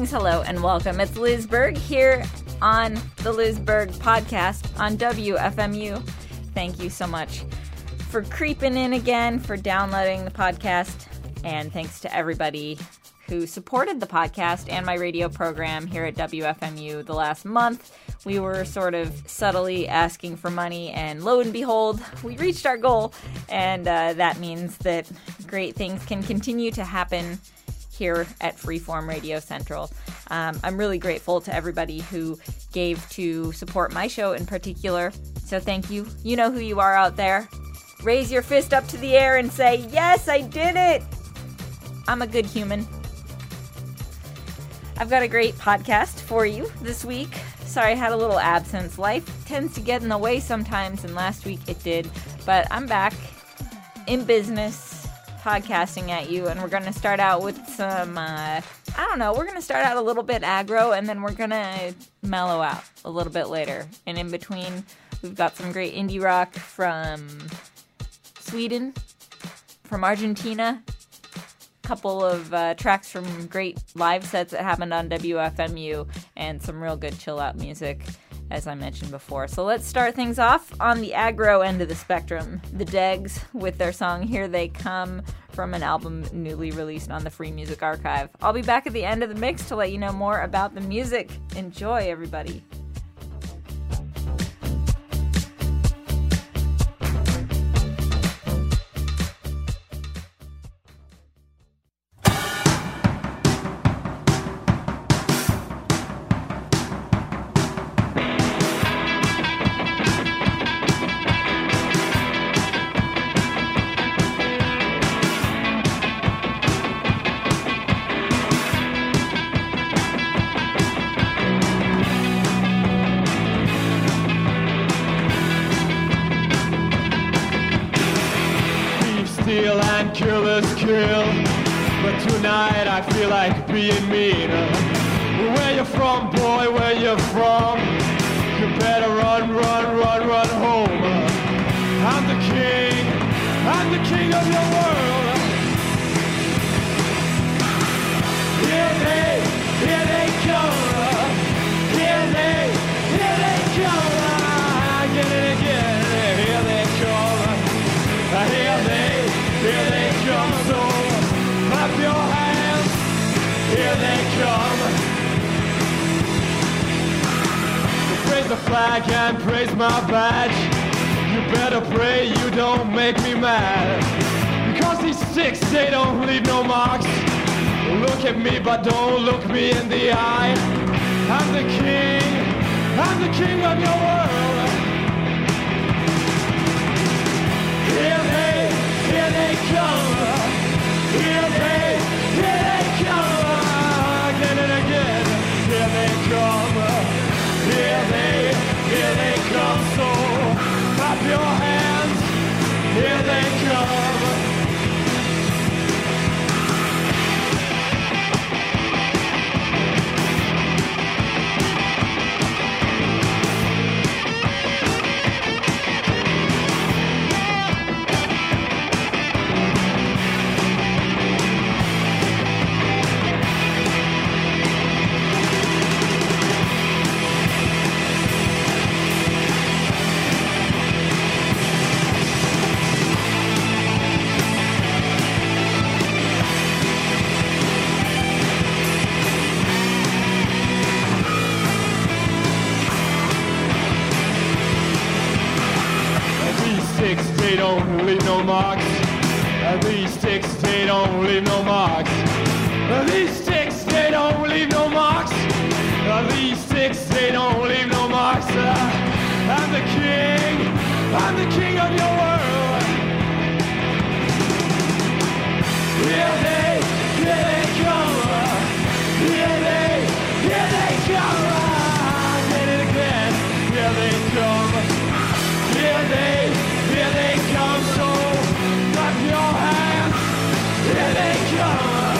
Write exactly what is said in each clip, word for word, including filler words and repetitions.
Greetings, hello, and welcome. It's Liz Berg here on the Liz Berg podcast on W F M U. Thank you so much for creeping in again, for downloading the podcast, and thanks to everybody who supported the podcast and my radio program here at W F M U the last month. We were sort of subtly asking for money, and lo and behold, we reached our goal, and uh, that means that great things can continue to happen here at Freeform Radio Central. Um, I'm really grateful to everybody who gave to support my show in particular, so thank you. You know who you are out there. Raise your fist up to the air and say, yes, I did it! I'm a good human. I've got a great podcast for you this week. Sorry, I had a little absence. Life tends to get in the way sometimes, and last week it did. But I'm back in business, podcasting at you, and we're going to start out with some, uh, I don't know, we're going to start out a little bit aggro, and then we're going to mellow out a little bit later. And in between, we've got some great indie rock from Sweden, from Argentina, couple of uh, tracks from great live sets that happened on W F M U, and some real good chill out music, as I mentioned before. So let's start things off on the aggro end of the spectrum. The Degs with their song Here They Come from an album newly released on the Free Music Archive. I'll be back at the end of the mix to let you know more about the music. Enjoy, everybody. Killers kill, but tonight I feel like being mean. Where you from, boy, where you from? You better run, run, run, run home. I'm the king, I'm the king of your world. Here they, here they come. Here they, here they come. Again and again, here they come. Here they, here they come, so clap your hands, here they come. So praise the flag and praise my badge. You better pray you don't make me mad, because these sticks, they don't leave no marks. Look at me, but don't look me in the eye. I'm the king, I'm the king of your world. Here they, here they come, here they, here they come, again and again, here they come, here they, here they come, so clap your hands, here they come. They don't leave no marks. These sticks, they don't leave no marks. These sticks, they don't leave no marks. These sticks, they don't leave no marks. I'm the king, I'm the king of your world. Here they, here they come. Here they, here they come. Again and again, here they come. Here they, here they come, so clap your hands, here they come.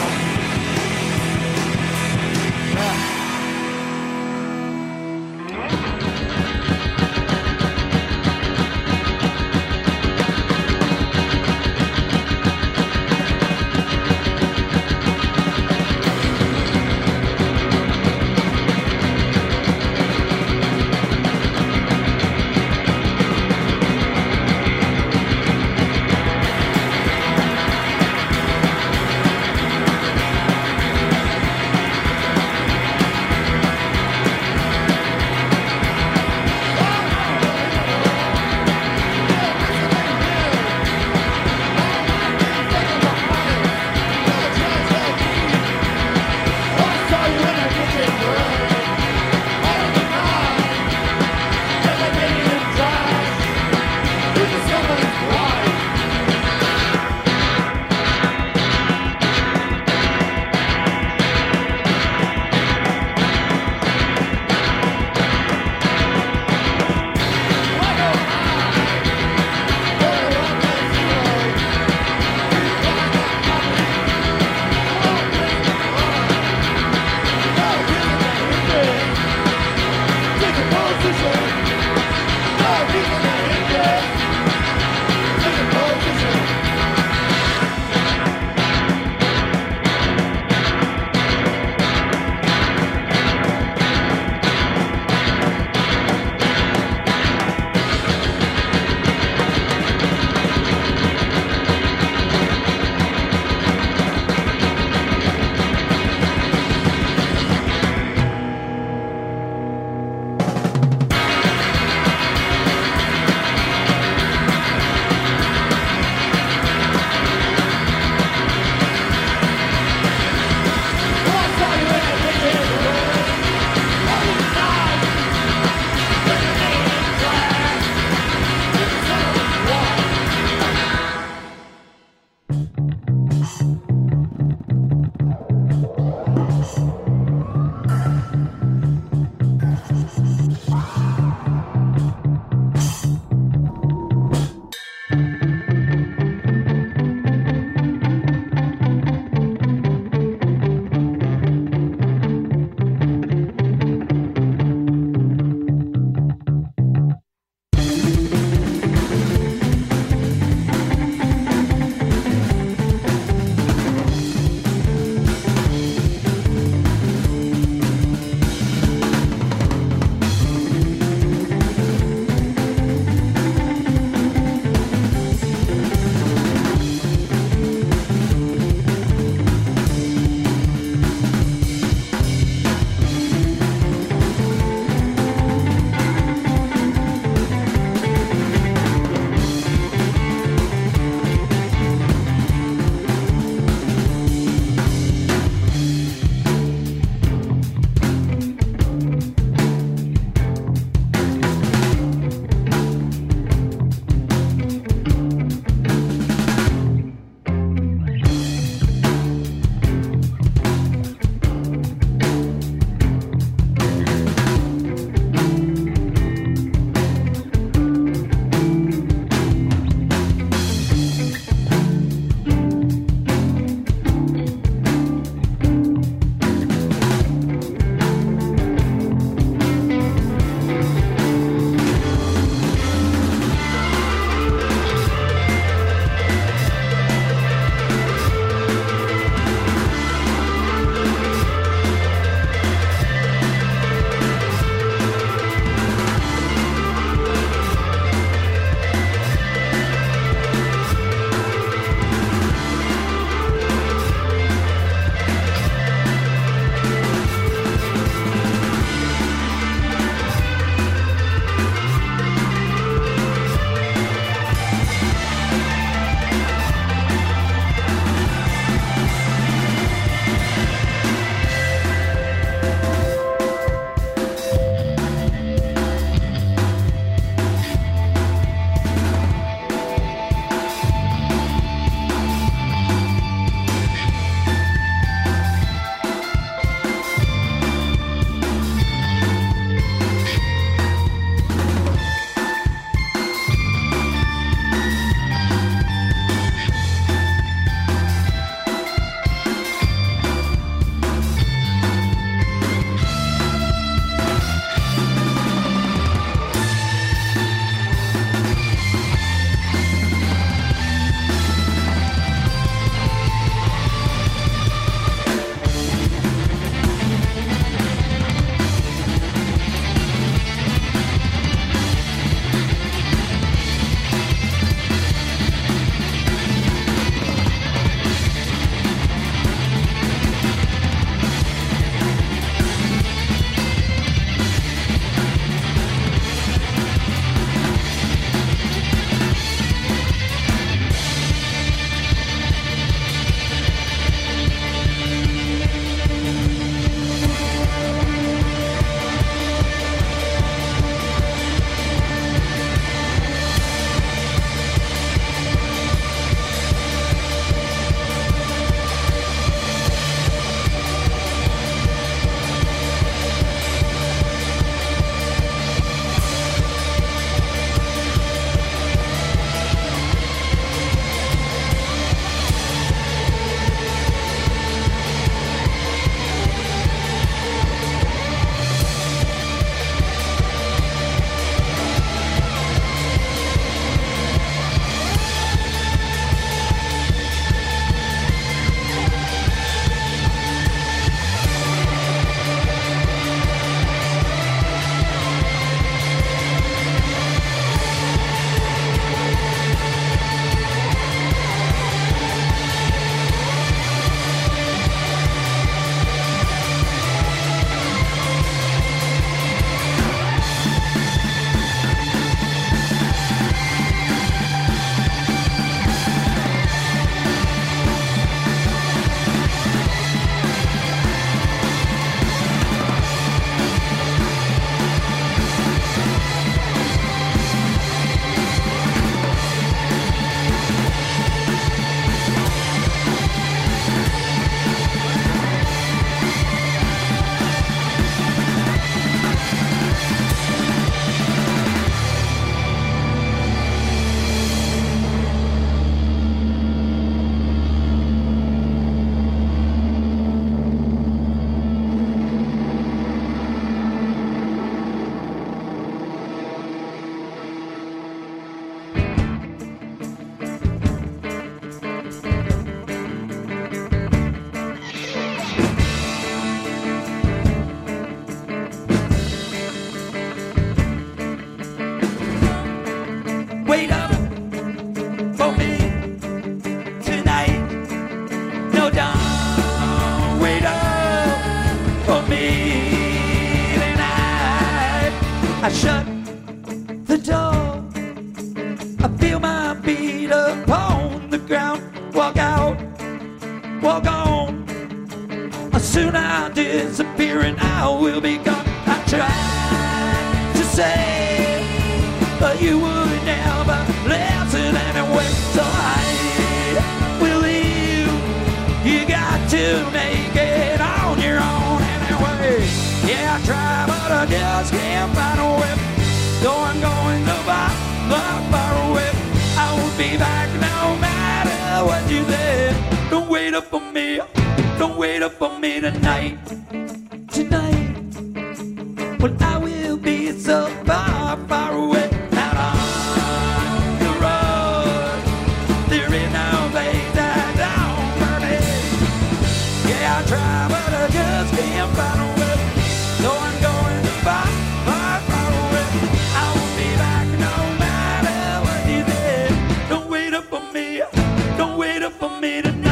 I shut the door. I feel my feet upon the ground. Walk out, walk on. Soon I'll disappear and I will be gone. I tried to say, but you would never listen anyway. So I will leave. You got to make it on your own anyway. Yeah, I try, but I just can't find a way. Though I'm going so far, far, far away, I will be back no matter what you say. Don't wait up for me. Don't wait up for me tonight, tonight, when I will be so far, far away. Out on the road, there is no place that don't burn it. Yeah, I try, but I just can't find a way. Though I'm going too far, far, far away, I will be back no matter what you say. Don't wait up for me, don't wait up for me tonight.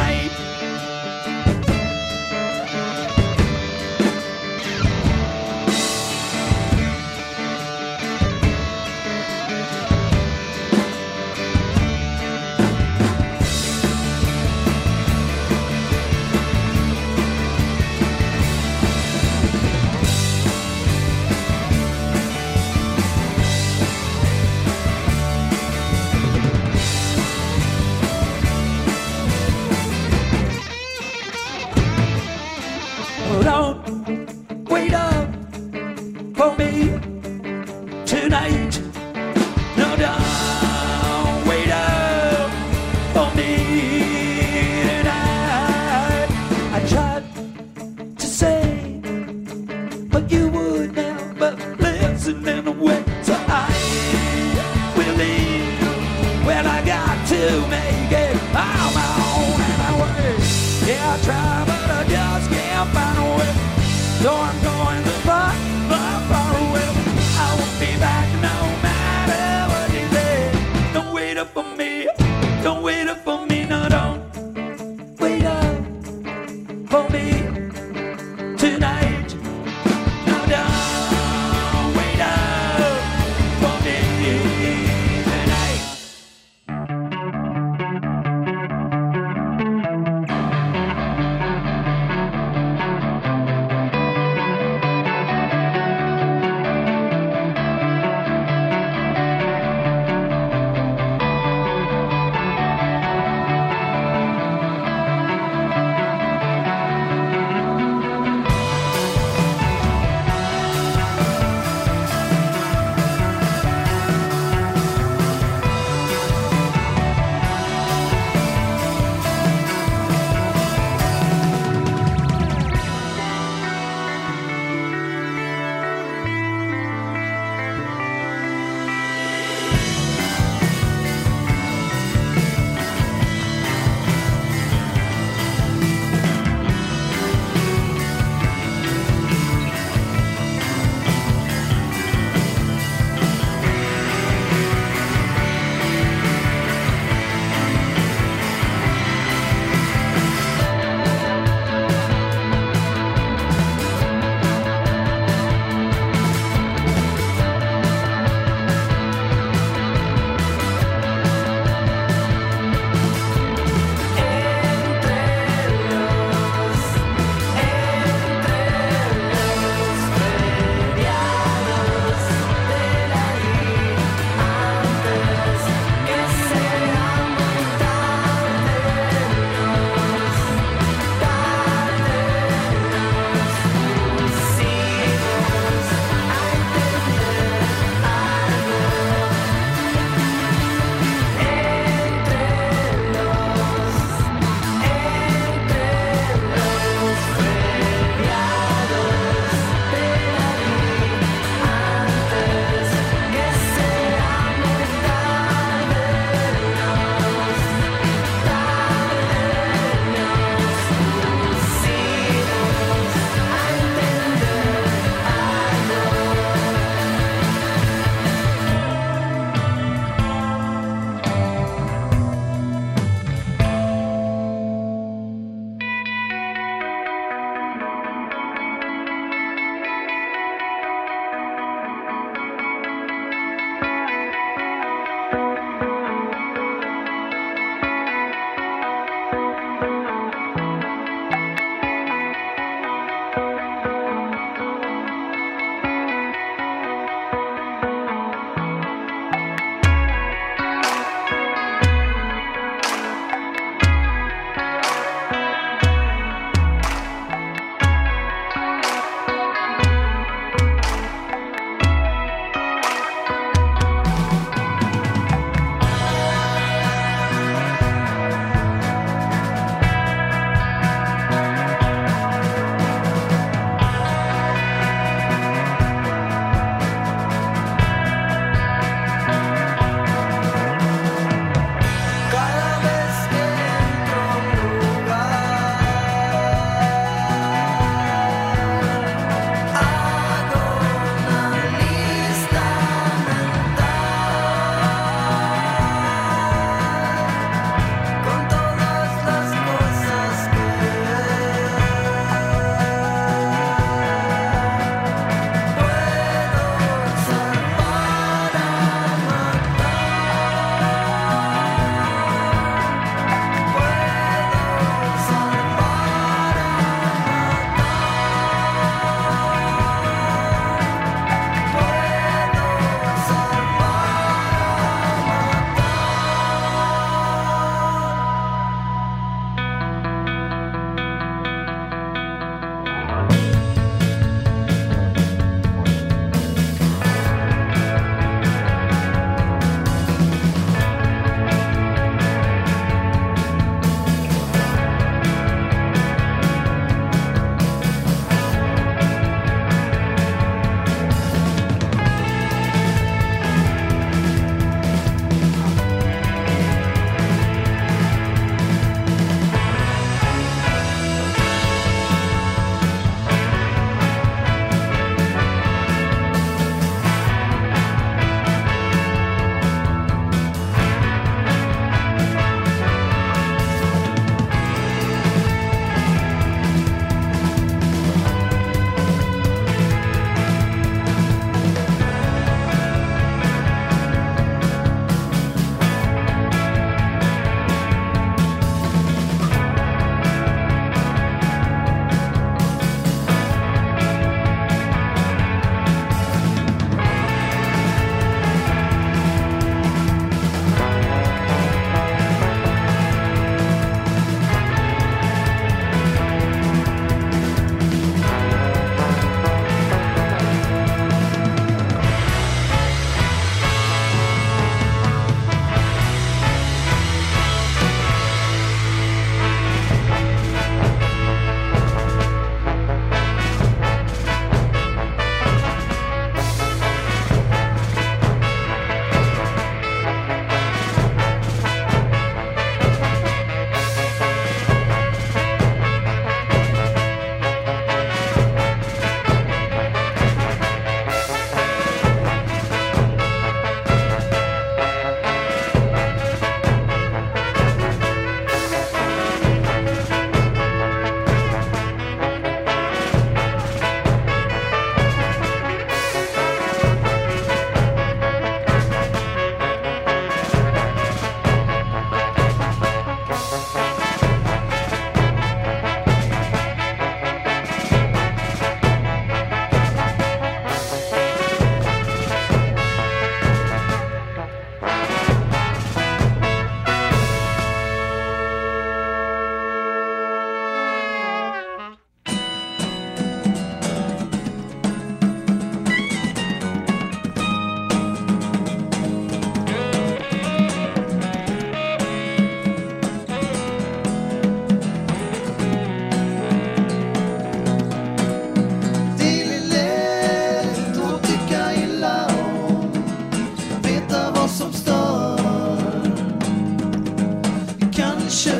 Don't wait up for me tonight. No, don't wait up for me tonight. I tried to say, but you would never listen anyway. So I will leave. Well, I got to make it on my own anyway. Yeah, I try, but I just can't find a way. So I'm going to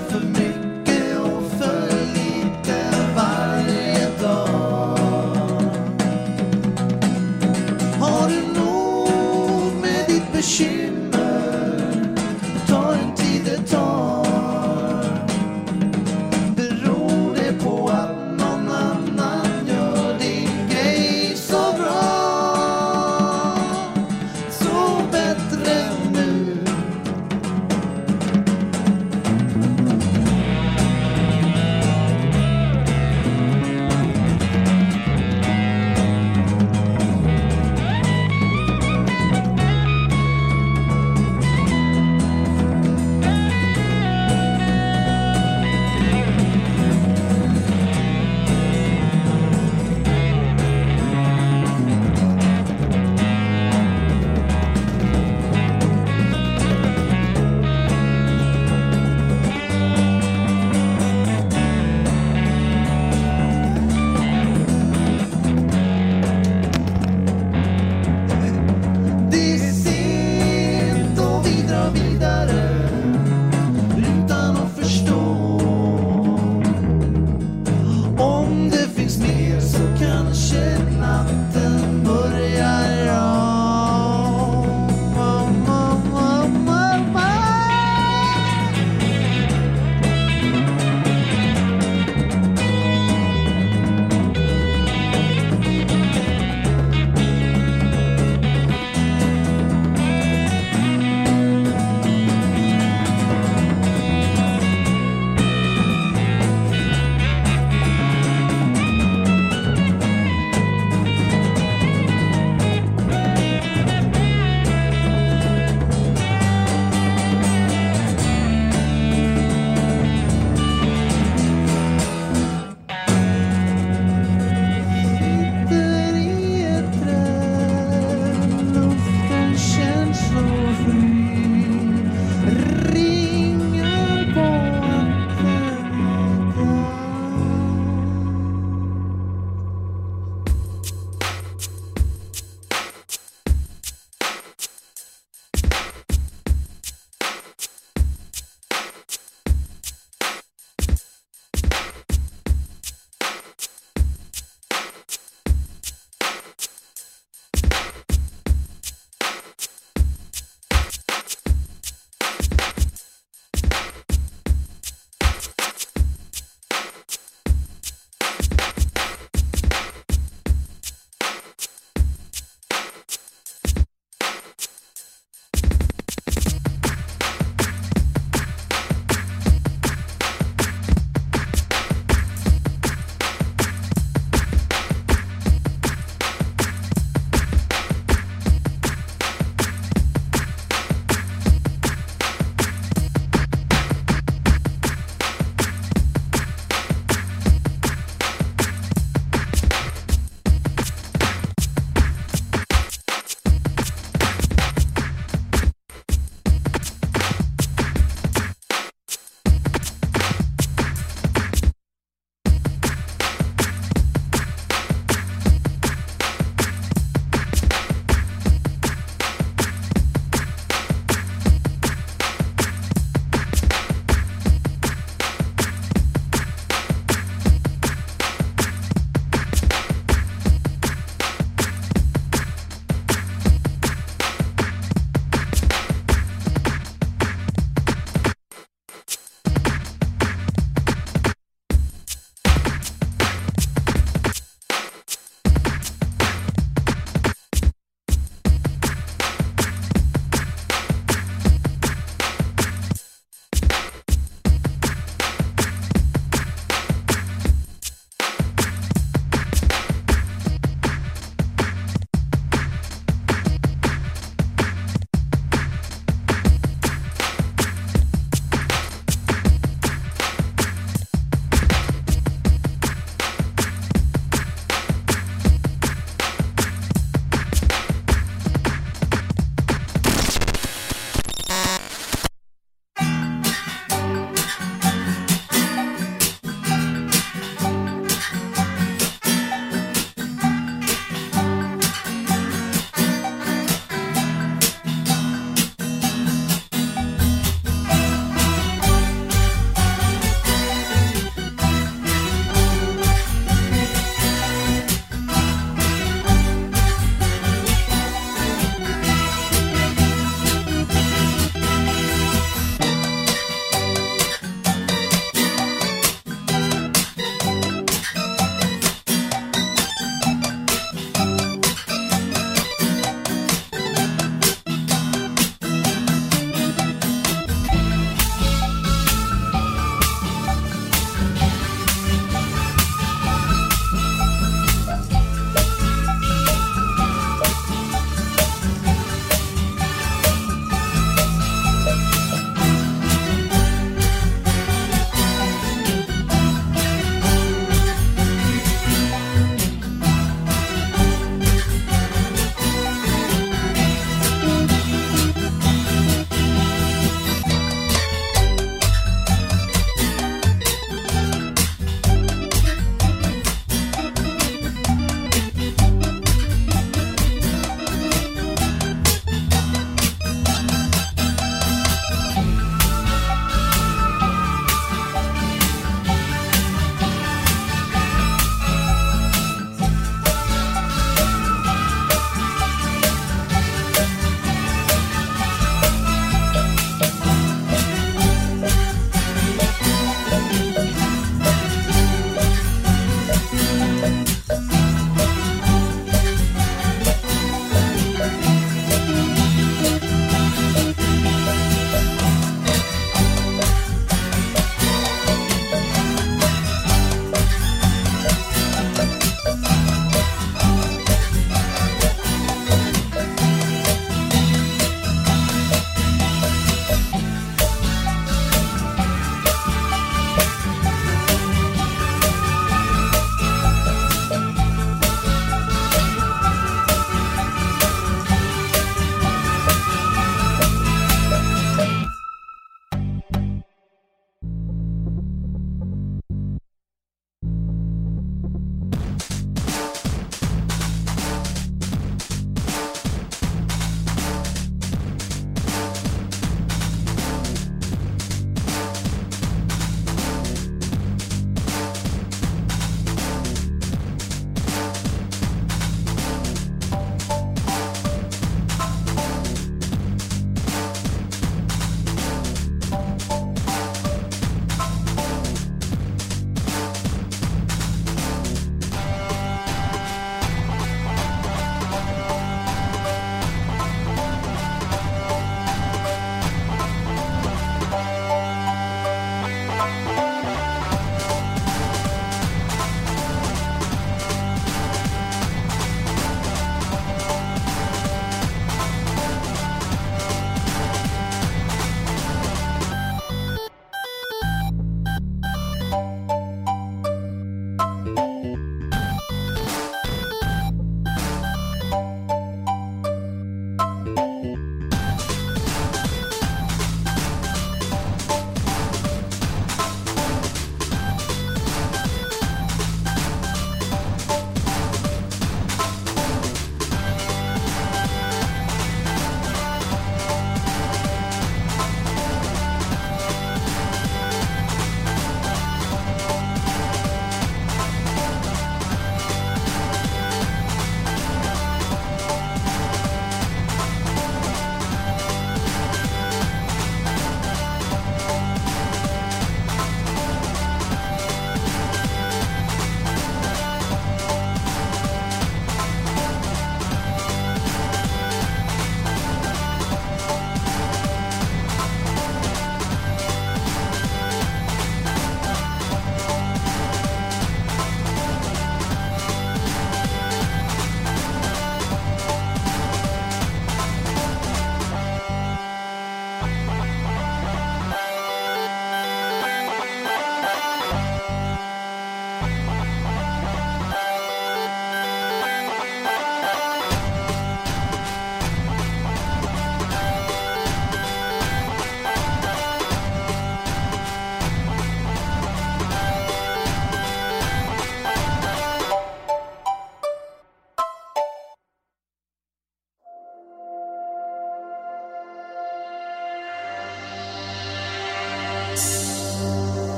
är för mycket och för lite varje dag. Har du nog med ditt bekymmer? Ta en tid det tar. Beror det på att någon annan gör din grej så bra? Så bättre nu.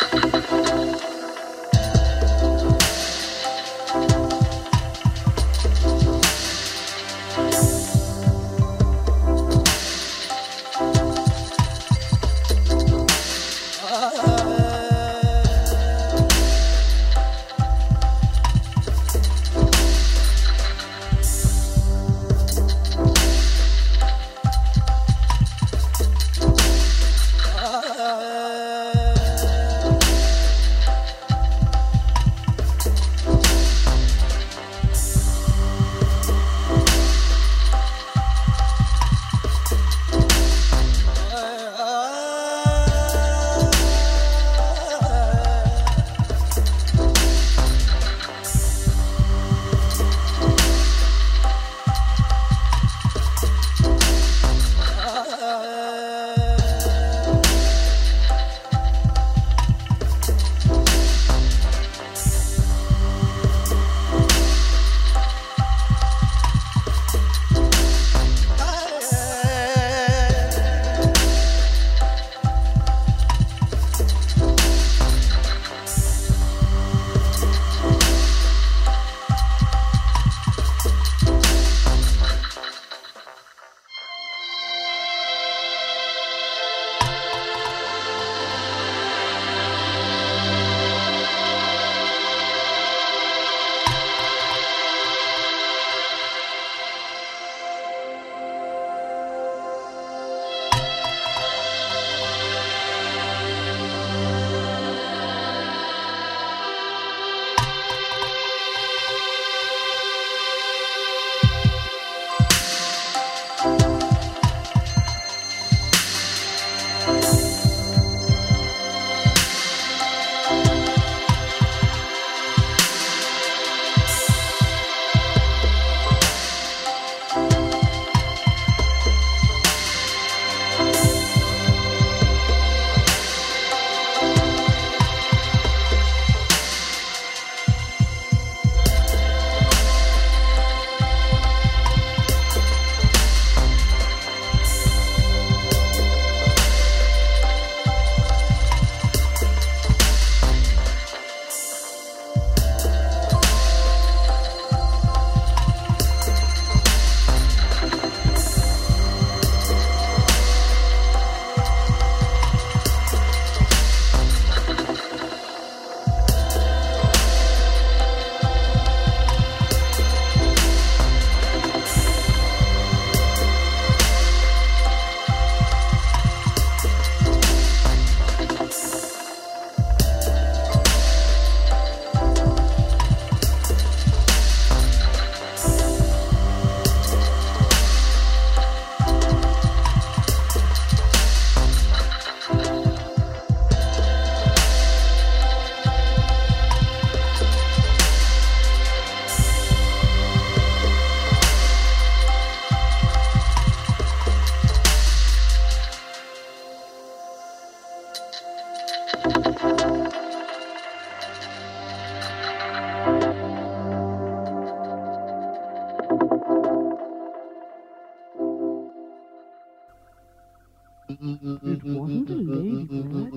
It wasn't a ladybird.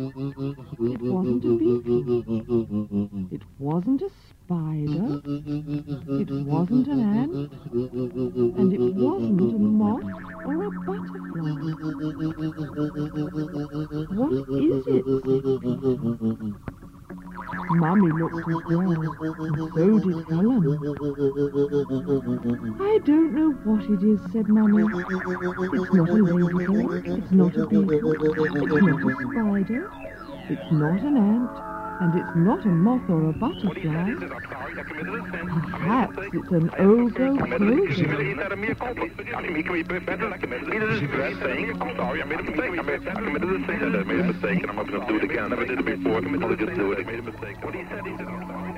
It wasn't a beetle. It wasn't a spider. It wasn't an ant. And it wasn't a moth or a butterfly. What is it? Mummy looked as well, and so did Helen. I don't know what it is, said Mummy. It's not a ladybird, it's not a beetle, it's not a spider, it's not an ant, and it's not a moth or a butterfly. Perhaps it's an ogre clover. I'm sorry, I made a mistake. I made, I committed a sin. I made a mistake, and I'm not going to do it again. I never did it before. I committed to do it. I made a mistake. What he said, he said, I'm sorry.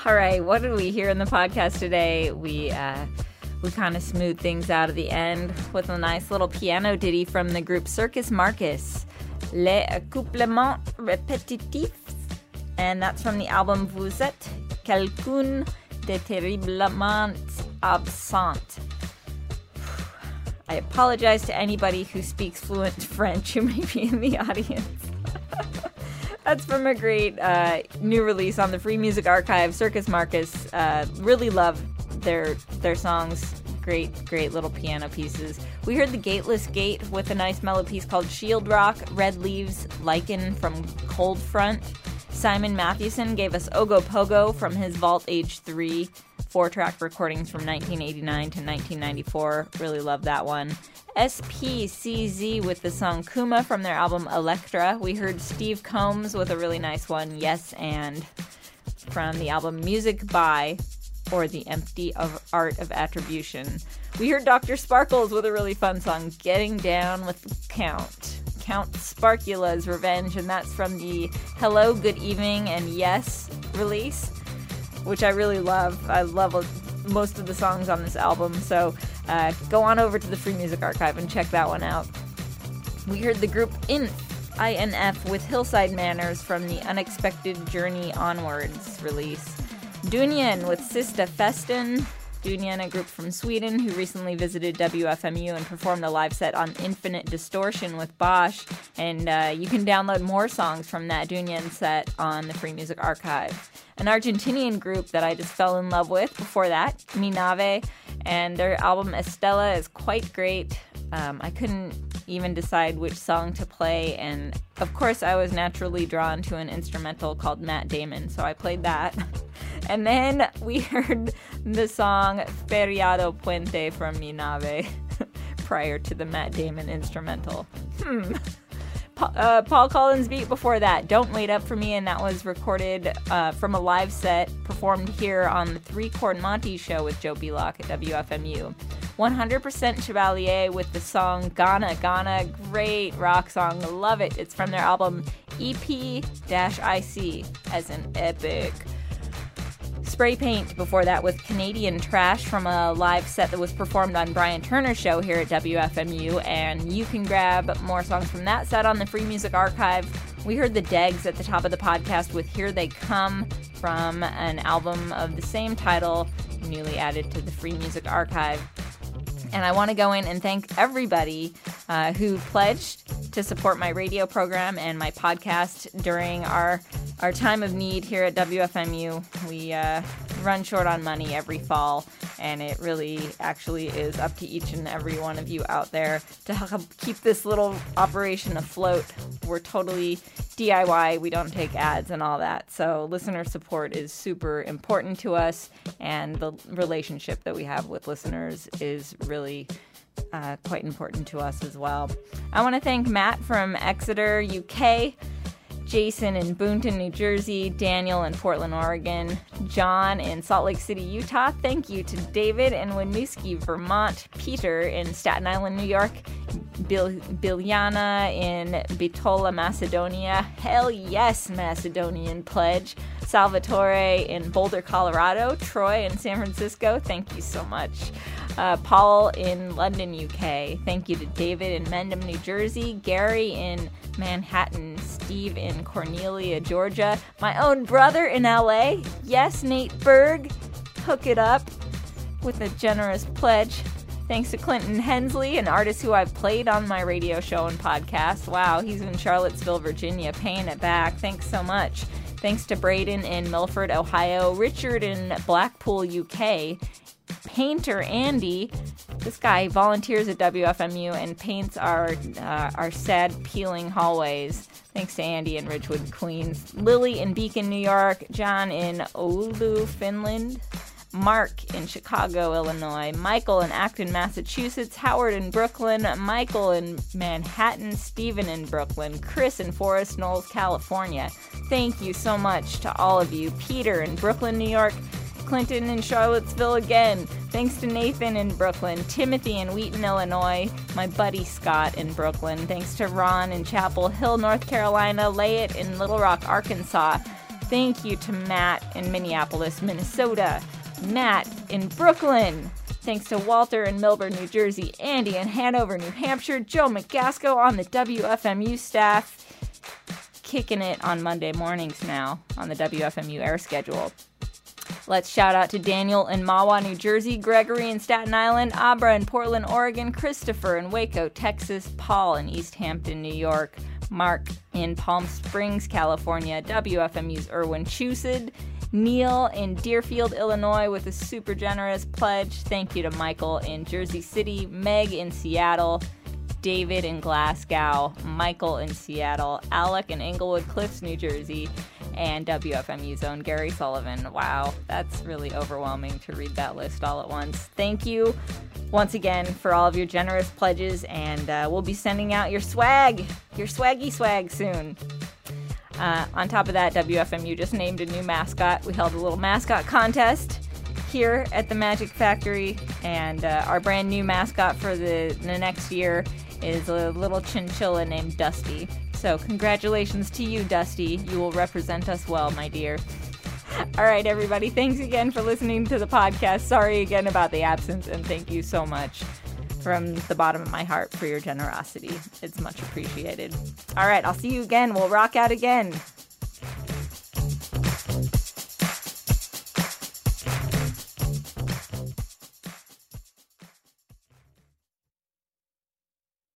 All right, what did we hear in the podcast today? We uh, we kind of smoothed things out at the end with a nice little piano ditty from the group Circus Marcus, Les Accouplements Répétitifs, and that's from the album Vous êtes quelqu'un de terriblement absent. I apologize to anybody who speaks fluent French who may be in the audience. That's from a great uh, new release on the Free Music Archive, Circus Marcus. Uh, really love their their songs. Great, great little piano pieces. We heard The Gateless Gate with a nice mellow piece called Shield Rock, Red Leaves, Lichen from Cold Front. Simon Mathewson gave us Ogo Pogo from his Vault Age three four-track recordings from nineteen eighty-nine to nineteen ninety-four. Really love that one. S P C Z with the song Kuma from their album Electra. We heard Steve Combs with a really nice one, Yes And, from the album Music By, or The Empty of Art of Attribution. We heard Doctor Sparkles with a really fun song, Getting Down with the Count. Count Sparkula's Revenge, and that's from the Hello, Good Evening, and Yes release, which I really love. I love most of the songs on this album, so uh, go on over to the Free Music Archive and check that one out. We heard the group Inf, I N F, with Hillside Manners from the Unexpected Journey Onwards release. Dunyan with Sista Festen. Dunyan, a group from Sweden who recently visited W F M U and performed a live set on Infinite Distortion with Bosch. And uh, you can download more songs from that Dunyan set on the Free Music Archive. An Argentinian group that I just fell in love with before that, Mi Nave, and their album Estella is quite great. Um, I couldn't even decide which song to play, and of course I was naturally drawn to an instrumental called Matt Damon, so I played that. And then we heard the song Feriado Puente from Mi Nave prior to the Matt Damon instrumental. Hmm. Pa- uh, Paul Collins beat before that, Don't Wait Up For Me, and that was recorded uh, from a live set performed here on the Three Chord Monty show with Joe Belock at W F M U. one hundred percent Chevalier with the song Ghana Ghana, great rock song, love it. It's from their album E P I C, as in epic. Spray Paint before that with Canadian Trash from a live set that was performed on Brian Turner's show here at W F M U, and you can grab more songs from that set on the Free Music Archive. We heard the Degs at the top of the podcast with Here They Come from an album of the same title, newly added to the Free Music Archive. And I want to go in and thank everybody uh, who pledged to support my radio program and my podcast during our our time of need here at W F M U. We uh, run short on money every fall, and it really actually is up to each and every one of you out there to help keep this little operation afloat. We're totally D I Y. We don't take ads and all that. So listener support is super important to us, and the relationship that we have with listeners is really uh, quite important to us as well. I want to thank Matt from Exeter, U K, Jason in Boonton, New Jersey, Daniel in Portland, Oregon, John in Salt Lake City, Utah. Thank you to David in Winooski, Vermont, Peter in Staten Island, New York, Bil- Biljana in Bitola, Macedonia. Hell yes, Macedonian pledge. Salvatore in Boulder, Colorado. Troy in San Francisco. Thank you so much. Uh, Paul in London, U K. Thank you to David in Mendham, New Jersey. Gary in Manhattan. Steve in Cornelia, Georgia. My own brother in L A. Yes, Nate Berg. Hook it up with a generous pledge. Thanks to Clinton Hensley, an artist who I've played on my radio show and podcast. Wow, he's in Charlottesville, Virginia, paying it back. Thanks so much. Thanks to Braden in Milford, Ohio. Richard in Blackpool, U K. Painter Andy, this guy volunteers at W F M U and paints our uh, our sad peeling hallways. Thanks to Andy in Ridgewood, Queens. Lily in Beacon, New York. John in Oulu, Finland. Mark in Chicago, Illinois. Michael in Acton, Massachusetts. Howard in Brooklyn. Michael in Manhattan. Stephen in Brooklyn. Chris in Forest Knolls, California. Thank you so much to all of you. Peter in Brooklyn, New York. Clinton in Charlottesville again. Thanks to Nathan in Brooklyn. Timothy in Wheaton, Illinois. My buddy Scott in Brooklyn. Thanks to Ron in Chapel Hill, North Carolina. Layet in Little Rock, Arkansas. Thank you to Matt in Minneapolis, Minnesota. Matt in Brooklyn. Thanks to Walter in Milburn, New Jersey. Andy in Hanover, New Hampshire. Joe McGasco on the W F M U staff. Kicking it on Monday mornings now on the W F M U air schedule. Let's shout out to Daniel in Mahwah, New Jersey, Gregory in Staten Island, Abra in Portland, Oregon, Christopher in Waco, Texas, Paul in East Hampton, New York, Mark in Palm Springs, California, W F M U's Erwin Chused, Neil in Deerfield, Illinois with a super generous pledge. Thank you to Michael in Jersey City, Meg in Seattle, David in Glasgow, Michael in Seattle, Alec in Englewood Cliffs, New Jersey, and W F M U's own Gary Sullivan. Wow, that's really overwhelming to read that list all at once. Thank you once again for all of your generous pledges, and uh, we'll be sending out your swag, your swaggy swag soon. Uh, on top of that, W F M U just named a new mascot. We held a little mascot contest here at the Magic Factory, and uh, our brand new mascot for the, the next year is a little chinchilla named Dusty. So congratulations to you, Dusty. You will represent us well, my dear. All right, everybody. Thanks again for listening to the podcast. Sorry again about the absence, and thank you so much from the bottom of my heart for your generosity. It's much appreciated. All right, I'll see you again. We'll rock out again.